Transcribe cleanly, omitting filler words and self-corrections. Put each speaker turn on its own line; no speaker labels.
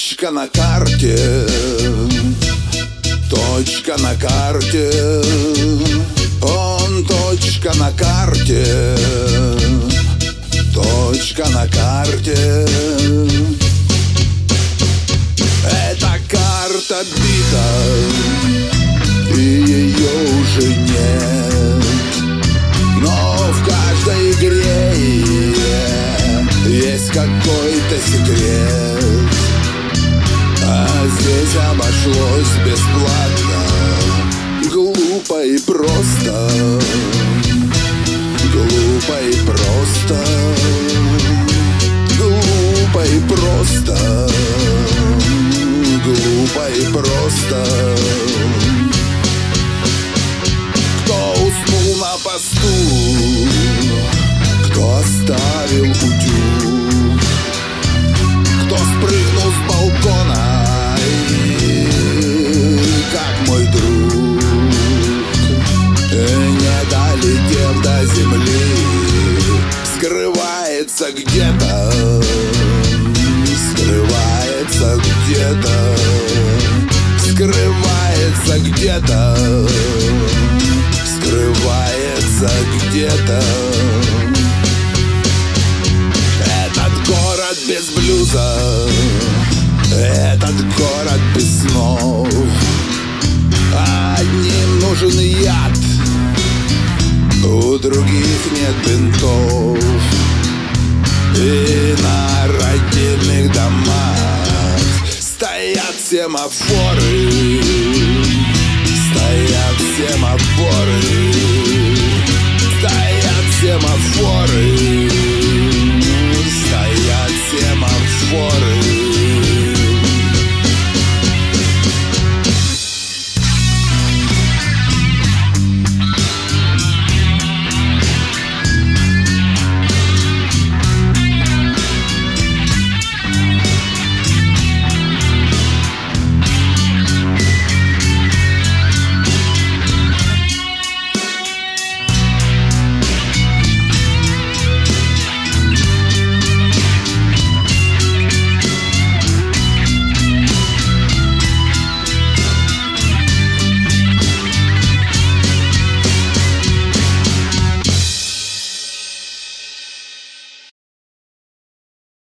Точка на карте, точка на карте, он точка на карте, точка на карте. Эта карта бита, и ее уже нет, но в каждой игре есть какой-то секрет. А здесь обошлось бесплатно, глупо и просто, глупо и просто, глупо и просто, глупо и просто. Кто уснул на посту, кто оставил утюг, кто спрыгнул с балкона, как мой друг, не долетев до земли, скрывается где-то, скрывается где-то, скрывается где-то, скрывается где-то. Этот город без блюза, этот город без снов. Одним нужен яд, у других нет бинтов. И на родильных домах стоят семафоры, стоят семафоры, стоят семафоры.